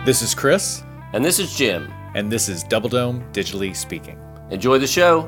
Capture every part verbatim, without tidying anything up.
This is Chris. And this is Jim. And this is Double Dome Digitally Speaking. Enjoy the show.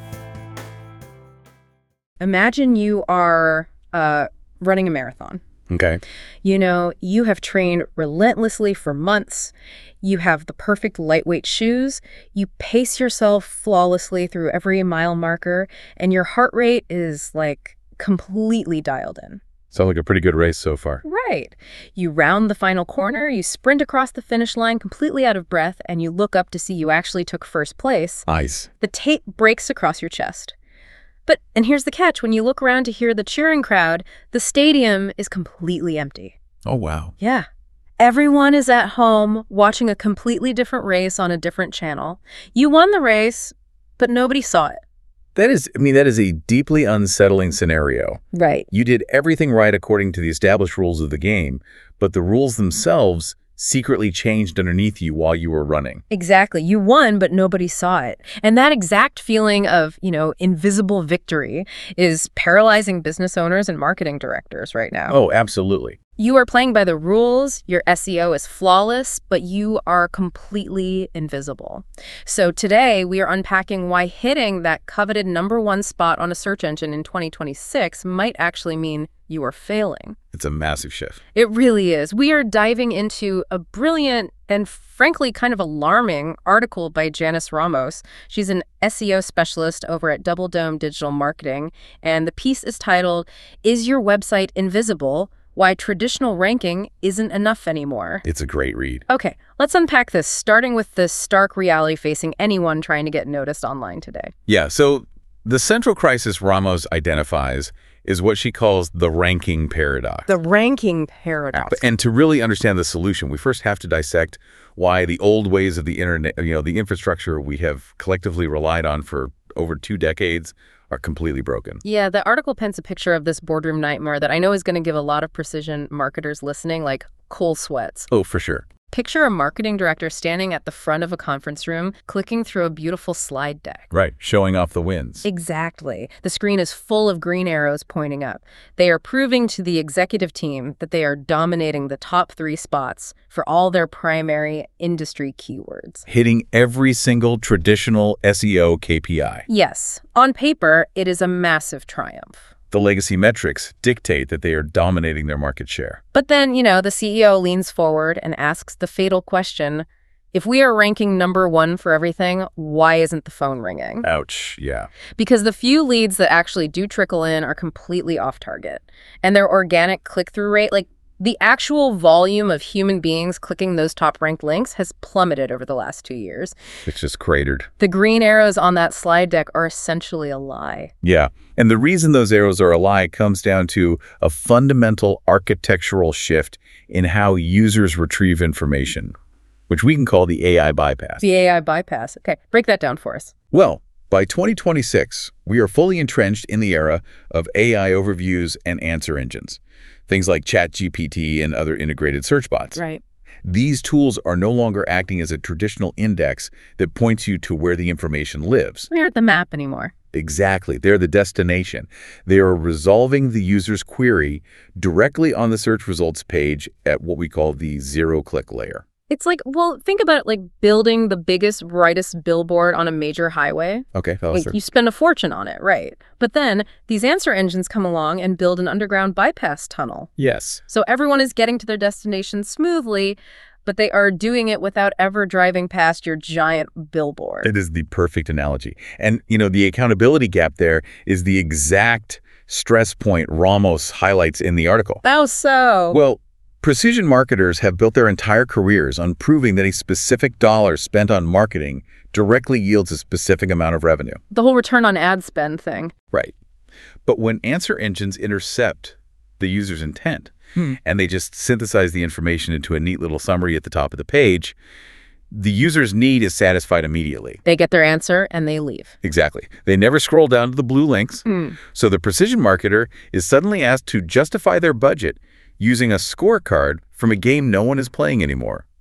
Imagine you are uh, running a marathon. Okay. You know, you have trained relentlessly for months. You have the perfect lightweight shoes. You pace yourself flawlessly through every mile marker, and your heart rate is like completely dialed in. Sounds like a pretty good race so far. Right. You round the final corner, you sprint across the finish line completely out of breath, and you look up to see you actually took first place. Nice. The tape breaks across your chest. But, and here's the catch, when you look around to hear the cheering crowd, the stadium is completely empty. Oh, wow. Yeah. Everyone is at home watching a completely different race on a different channel. You won the race, but nobody saw it. That is, I mean, that is a deeply unsettling scenario. Right. You did everything right according to the established rules of the game, but the rules themselves secretly changed underneath you while you were running. Exactly. You won, but nobody saw it. And that exact feeling of, you know, invisible victory is paralyzing business owners and marketing directors right now. Oh, absolutely. You are playing by the rules, your S E O is flawless, but you are completely invisible. So today, we are unpacking why hitting that coveted number one spot on a search engine in twenty twenty-six might actually mean you are failing. It's a massive shift. It really is. We are diving into a brilliant and frankly kind of alarming article by Janice Ramos. She's an S E O specialist over at Double Dome Digital Marketing, and the piece is titled, "Is Your Website Invisible? Why Traditional Ranking Isn't Enough Anymore." It's a great read. Okay, let's unpack this, starting with the stark reality facing anyone trying to get noticed online today. Yeah, so the central crisis Ramos identifies is what she calls the ranking paradox. The ranking paradox. And to really understand the solution, we first have to dissect why the old ways of the internet, you know, the infrastructure we have collectively relied on for over two decades are completely broken. Yeah, the article paints a picture of this boardroom nightmare that I know is going to give a lot of precision marketers listening, like cold sweats. Oh, for sure. Picture a marketing director standing at the front of a conference room, clicking through a beautiful slide deck. Right, showing off the wins. Exactly. The screen is full of green arrows pointing up. They are proving to the executive team that they are dominating the top three spots for all their primary industry keywords. Hitting every single traditional S E O K P I. Yes. On paper, it is a massive triumph. The legacy metrics dictate that they are dominating their market share. But then, you know, the C E O leans forward and asks the fatal question, if we are ranking number one for everything, why isn't the phone ringing? Ouch, yeah. Because the few leads that actually do trickle in are completely off target. And their organic click-through rate, like the actual volume of human beings clicking those top-ranked links has plummeted over the last two years. It's just cratered. The green arrows on that slide deck are essentially a lie. Yeah, and the reason those arrows are a lie comes down to a fundamental architectural shift in how users retrieve information, which we can call the A I bypass. The A I bypass. Okay, break that down for us. Well, by twenty twenty-six, we are fully entrenched in the era of A I overviews and answer engines. Things like ChatGPT and other integrated search bots. Right. These tools are no longer acting as a traditional index that points you to where the information lives. We aren't the map anymore. Exactly. They're the destination. They are resolving the user's query directly on the search results page at what we call the zero-click layer. It's like, well, think about it like building the biggest, brightest billboard on a major highway. Okay, that was Like, you spend a fortune on it, right? But then these answer engines come along and build an underground bypass tunnel. Yes. So everyone is getting to their destination smoothly, but they are doing it without ever driving past your giant billboard. It is the perfect analogy. And, you know, the accountability gap there is the exact stress point Ramos highlights in the article. How so? Well, precision marketers have built their entire careers on proving that a specific dollar spent on marketing directly yields a specific amount of revenue. The whole return on ad spend thing. Right. But when answer engines intercept the user's intent, hmm. and they just synthesize the information into a neat little summary at the top of the page, the user's need is satisfied immediately. They get their answer and they leave. Exactly. They never scroll down to the blue links. Mm. So the precision marketer is suddenly asked to justify their budget using a scorecard from a game no one is playing anymore.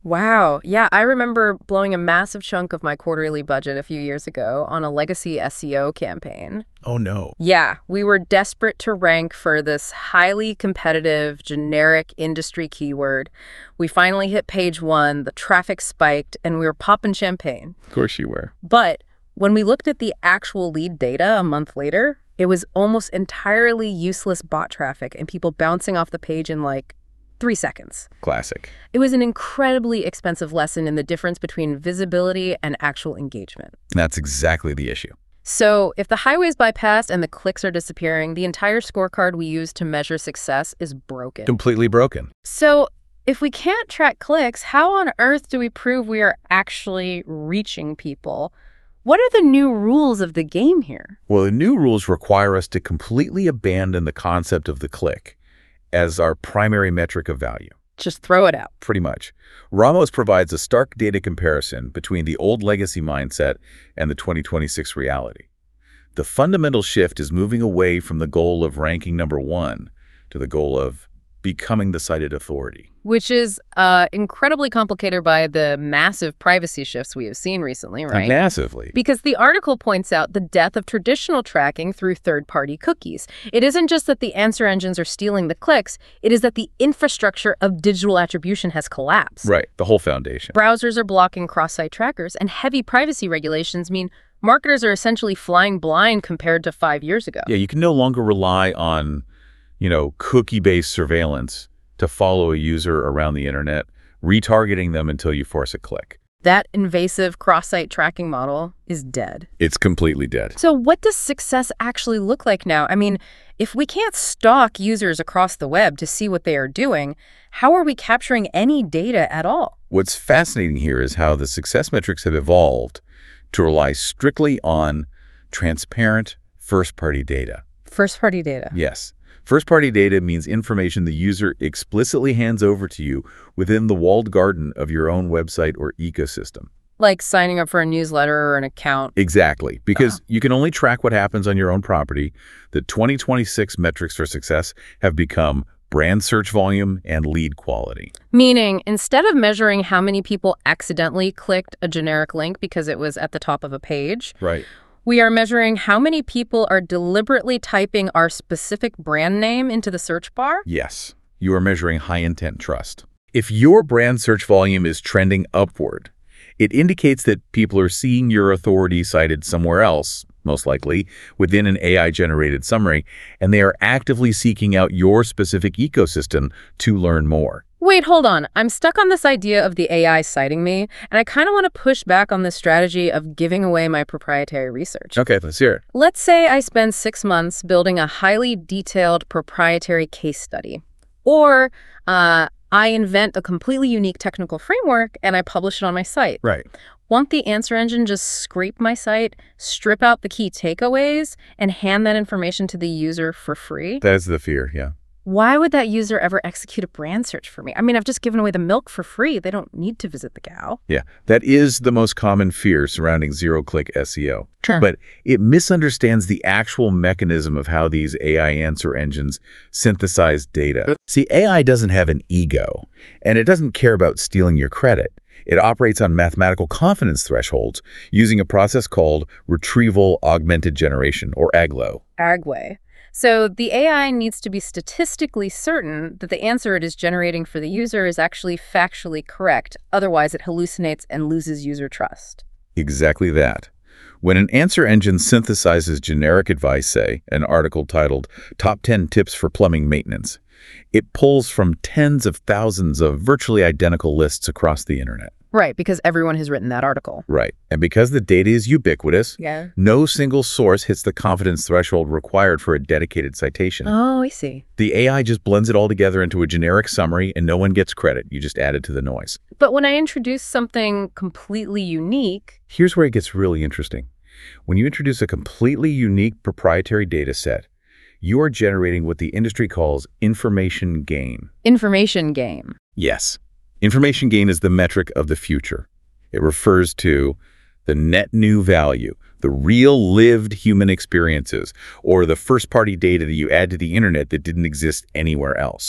Wow. Yeah, I remember blowing a massive chunk of my quarterly budget a few years ago on a legacy S E O campaign. Oh, no. Yeah, we were desperate to rank for this highly competitive, generic industry keyword. We finally hit page one, the traffic spiked, and we were popping champagne. Of course you were. But when we looked at the actual lead data a month later, it was almost entirely useless bot traffic and people bouncing off the page in like three seconds. Classic. It was an incredibly expensive lesson in the difference between visibility and actual engagement. That's exactly the issue. So if the highway's bypassed and the clicks are disappearing, the entire scorecard we use to measure success is broken. Completely broken. So if we can't track clicks, how on earth do we prove we are actually reaching people? What are the new rules of the game here? Well, the new rules require us to completely abandon the concept of the click as our primary metric of value. Just throw it out. Pretty much. Ramos provides a stark data comparison between the old legacy mindset and the twenty twenty-six reality. The fundamental shift is moving away from the goal of ranking number one to the goal of becoming the cited authority. Which is uh, incredibly complicated by the massive privacy shifts we have seen recently, right? Massively. Because the article points out the death of traditional tracking through third-party cookies. It isn't just that the answer engines are stealing the clicks, it is that the infrastructure of digital attribution has collapsed. Right, the whole foundation. Browsers are blocking cross-site trackers, and heavy privacy regulations mean marketers are essentially flying blind compared to five years ago. Yeah, you can no longer rely on, you know, cookie-based surveillance to follow a user around the internet, retargeting them until you force a click. That invasive cross-site tracking model is dead. It's completely dead. So what does success actually look like now? I mean, if we can't stalk users across the web to see what they are doing, how are we capturing any data at all? What's fascinating here is how the success metrics have evolved to rely strictly on transparent first-party data. First-party data. Yes. First-party data means information the user explicitly hands over to you within the walled garden of your own website or ecosystem. Like signing up for a newsletter or an account. Exactly, because you can only track what happens on your own property. The twenty twenty-six metrics for success have become brand search volume and lead quality. Meaning, instead of measuring how many people accidentally clicked a generic link because it was at the top of a page, Right. we are measuring how many people are deliberately typing our specific brand name into the search bar? Yes, you are measuring high-intent trust. If your brand search volume is trending upward, it indicates that people are seeing your authority cited somewhere else, most likely within an A I-generated summary, and they are actively seeking out your specific ecosystem to learn more. Wait, hold on. I'm stuck on this idea of the A I citing me, and I kind of want to push back on this strategy of giving away my proprietary research. Okay, let's hear it. Let's say I spend six months building a highly detailed proprietary case study. Or uh, I invent a completely unique technical framework and I publish it on my site. Right. Won't the answer engine just scrape my site, strip out the key takeaways, and hand that information to the user for free? That is the fear, yeah. Why would that user ever execute a brand search for me? I mean, I've just given away the milk for free. They don't need to visit the cow. Yeah, that is the most common fear surrounding zero-click S E O. Sure. But it misunderstands the actual mechanism of how these A I answer engines synthesize data. See, A I doesn't have an ego, and it doesn't care about stealing your credit. It operates on mathematical confidence thresholds using a process called Retrieval Augmented Generation, or A G L O. A G W A. So the A I needs to be statistically certain that the answer it is generating for the user is actually factually correct. Otherwise, it hallucinates and loses user trust. Exactly that. When an answer engine synthesizes generic advice, say, an article titled Top ten Tips for Plumbing Maintenance, it pulls from tens of thousands of virtually identical lists across the internet. Right, because everyone has written that article. Right. And because the data is ubiquitous, Yeah. no single source hits the confidence threshold required for a dedicated citation. Oh, I see. The A I just blends it all together into a generic summary, and no one gets credit. You just add it to the noise. But when I introduce something completely unique... Here's where it gets really interesting. When you introduce a completely unique proprietary data set, you are generating what the industry calls information gain. Information game. Yes. Information gain is the metric of the future. It refers to the net new value, the real lived human experiences, or the first-party data that you add to the internet that didn't exist anywhere else.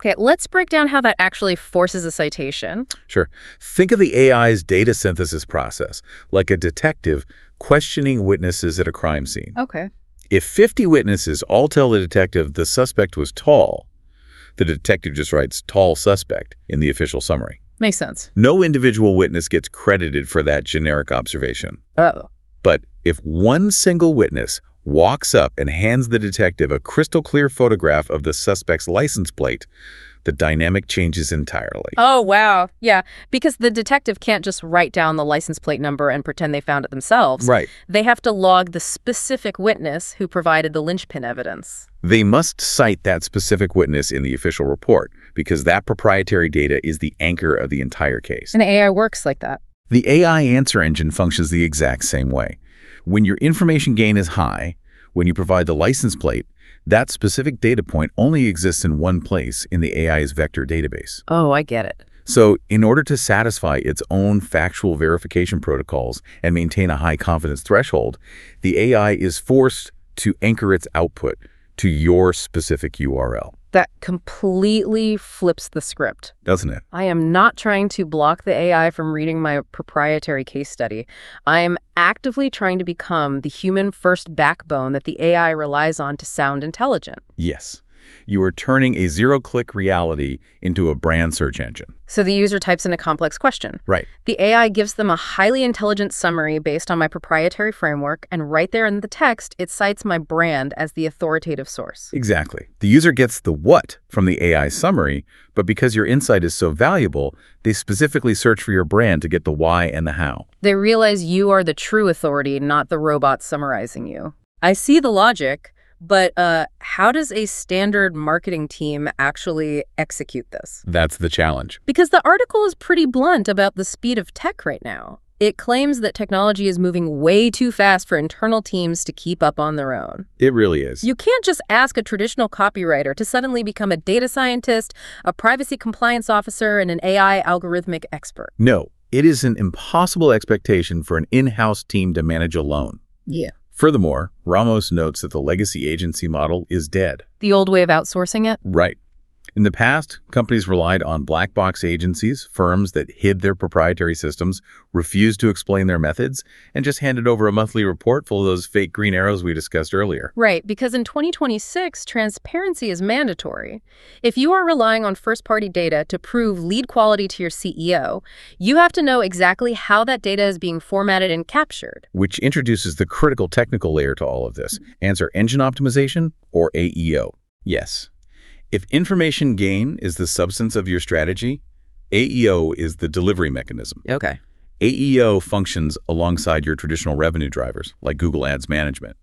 Okay, let's break down how that actually forces a citation. Sure. Think of the A I's data synthesis process like a detective questioning witnesses at a crime scene. Okay. If fifty witnesses all tell the detective the suspect was tall, the detective just writes tall suspect in the official summary. Makes sense. No individual witness gets credited for that generic observation. Oh. But if one single witness walks up and hands the detective a crystal clear photograph of the suspect's license plate, the dynamic changes entirely. Oh, wow. Yeah, because the detective can't just write down the license plate number and pretend they found it themselves. Right. They have to log the specific witness who provided the linchpin evidence. They must cite that specific witness in the official report because that proprietary data is the anchor of the entire case. And A I works like that. The A I answer engine functions the exact same way. When your information gain is high, when you provide the license plate, that specific data point only exists in one place in the A I's vector database. Oh, I get it. So in order to satisfy its own factual verification protocols and maintain a high confidence threshold, the A I is forced to anchor its output to your specific U R L. That completely flips the script. Doesn't it? I am not trying to block the A I from reading my proprietary case study. I am actively trying to become the human-first backbone that the A I relies on to sound intelligent. Yes. You are turning a zero-click reality into a brand search engine. So the user types in a complex question. Right. The A I gives them a highly intelligent summary based on my proprietary framework, and right there in the text, it cites my brand as the authoritative source. Exactly. The user gets the what from the A I summary, but because your insight is so valuable, they specifically search for your brand to get the why and the how. They realize you are the true authority, not the robot summarizing you. I see the logic. But uh, how does a standard marketing team actually execute this? That's the challenge. Because the article is pretty blunt about the speed of tech right now. It claims that technology is moving way too fast for internal teams to keep up on their own. It really is. You can't just ask a traditional copywriter to suddenly become a data scientist, a privacy compliance officer, and an A I algorithmic expert. No, it is an impossible expectation for an in-house team to manage alone. Yeah. Furthermore, Ramos notes that the legacy agency model is dead. The old way of outsourcing it? Right. In the past, companies relied on black box agencies, firms that hid their proprietary systems, refused to explain their methods, and just handed over a monthly report full of those fake green arrows we discussed earlier. Right, because in twenty twenty-six, transparency is mandatory. If you are relying on first-party data to prove lead quality to your C E O, you have to know exactly how that data is being formatted and captured. Which introduces the critical technical layer to all of this. Answer engine optimization or A E O. Yes. If information gain is the substance of your strategy, A E O is the delivery mechanism. Okay. A E O functions alongside your traditional revenue drivers, like Google Ads management,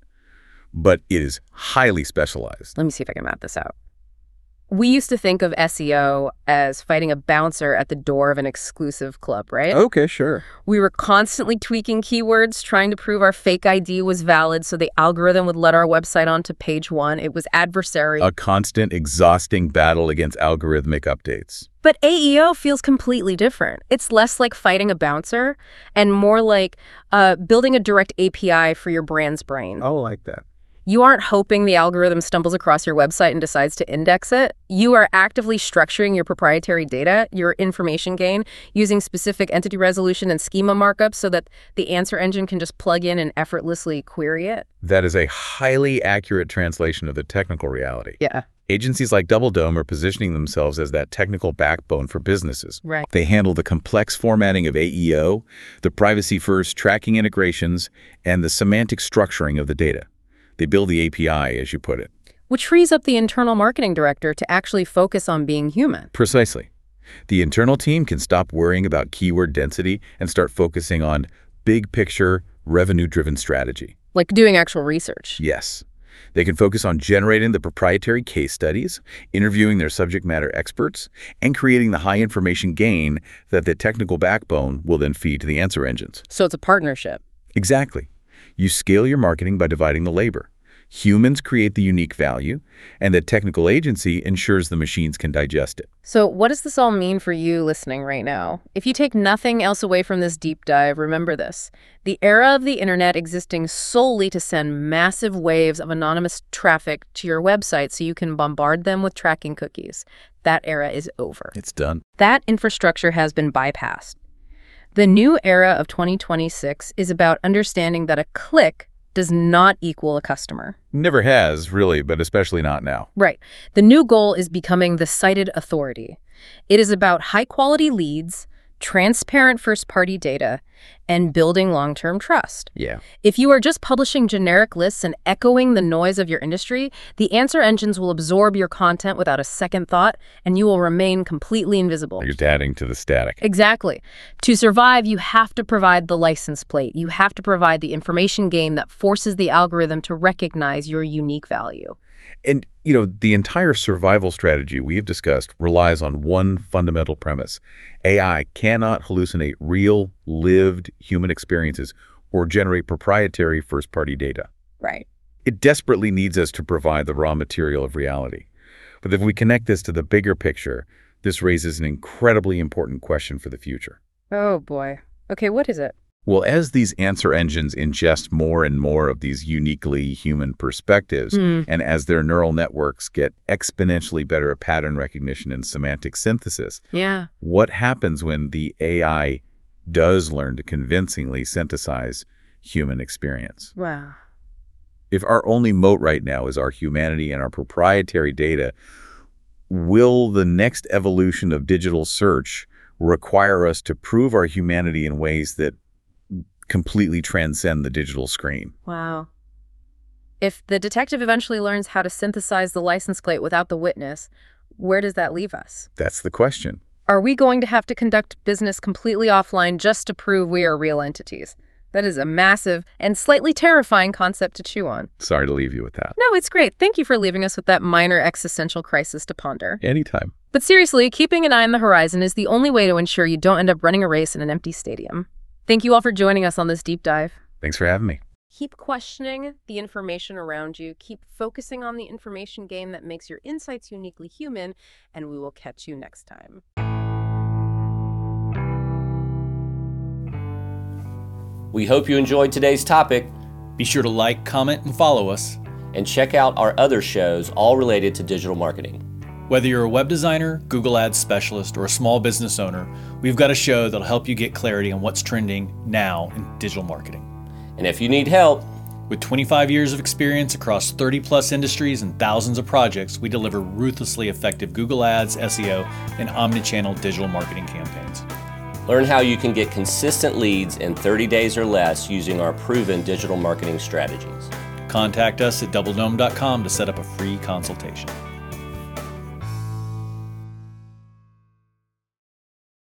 but it is highly specialized. Let me see if I can map this out. We used to think of S E O as fighting a bouncer at the door of an exclusive club, right? Okay, sure. We were constantly tweaking keywords, trying to prove our fake I D was valid so the algorithm would let our website onto page one. It was adversary. A constant, exhausting battle against algorithmic updates. But A E O feels completely different. It's less like fighting a bouncer and more like uh, building a direct A P I for your brand's brain. Oh, like that. You aren't hoping the algorithm stumbles across your website and decides to index it. You are actively structuring your proprietary data, your information gain, using specific entity resolution and schema markups so that the answer engine can just plug in and effortlessly query it. That is a highly accurate translation of the technical reality. Yeah. Agencies like Double Dome are positioning themselves as that technical backbone for businesses. Right. They handle the complex formatting of A E O, the privacy-first tracking integrations, and the semantic structuring of the data. They build the A P I, as you put it. Which frees up the internal marketing director to actually focus on being human. Precisely. The internal team can stop worrying about keyword density and start focusing on big-picture, revenue-driven strategy. Like doing actual research. Yes. They can focus on generating the proprietary case studies, interviewing their subject matter experts, and creating the high information gain that the technical backbone will then feed to the answer engines. So it's a partnership. Exactly. You scale your marketing by dividing the labor. Humans create the unique value, and the technical agency ensures the machines can digest it. So what does this all mean for you listening right now? If you take nothing else away from this deep dive, remember this. The era of the internet existing solely to send massive waves of anonymous traffic to your website so you can bombard them with tracking cookies. That era is over. It's done. That infrastructure has been bypassed. The new era of twenty twenty-six is about understanding that a click does not equal a customer. Never has, really, but especially not now. Right. The new goal is becoming the cited authority. It is about high-quality leads, transparent first-party data, and building long-term trust. Yeah. If you are just publishing generic lists and echoing the noise of your industry, the answer engines will absorb your content without a second thought, and you will remain completely invisible. You're adding to the static. Exactly. To survive, you have to provide the license plate. You have to provide the information game that forces the algorithm to recognize your unique value. And, you know, the entire survival strategy we have discussed relies on one fundamental premise. A I cannot hallucinate real, lived human experiences or generate proprietary first-party data. Right. It desperately needs us to provide the raw material of reality. But if we connect this to the bigger picture, this raises an incredibly important question for the future. Oh, boy. Okay, what is it? Well, as these answer engines ingest more and more of these uniquely human perspectives, Mm. and as their neural networks get exponentially better at pattern recognition and semantic synthesis, Yeah. what happens when the A I does learn to convincingly synthesize human experience? Wow. If our only moat right now is our humanity and our proprietary data, will the next evolution of digital search require us to prove our humanity in ways that completely transcend the digital screen? Wow. If the detective eventually learns how to synthesize the license plate without the witness, where does that leave us? That's the question. Are we going to have to conduct business completely offline just to prove we are real entities? That is a massive and slightly terrifying concept to chew on. Sorry to leave you with that. No, it's great. Thank you for leaving us with that minor existential crisis to ponder. Anytime. But seriously, keeping an eye on the horizon is the only way to ensure you don't end up running a race in an empty stadium. Thank you all for joining us on this deep dive. Thanks for having me. Keep questioning the information around you. Keep focusing on the information game that makes your insights uniquely human, and we will catch you next time. We hope you enjoyed today's topic, Be sure to like, comment, and follow us. and check out our other shows all related to digital marketing. Whether you're a web designer, Google Ads specialist, or a small business owner, we've got a show that'll help you get clarity on what's trending now in digital marketing. And if you need help, With twenty-five years of experience across thirty plus industries and thousands of projects, we deliver ruthlessly effective Google Ads, S E O, and omnichannel digital marketing campaigns. learn how you can get consistent leads in thirty days or less using our proven digital marketing strategies. Contact us at double dome dot com to set up a free consultation.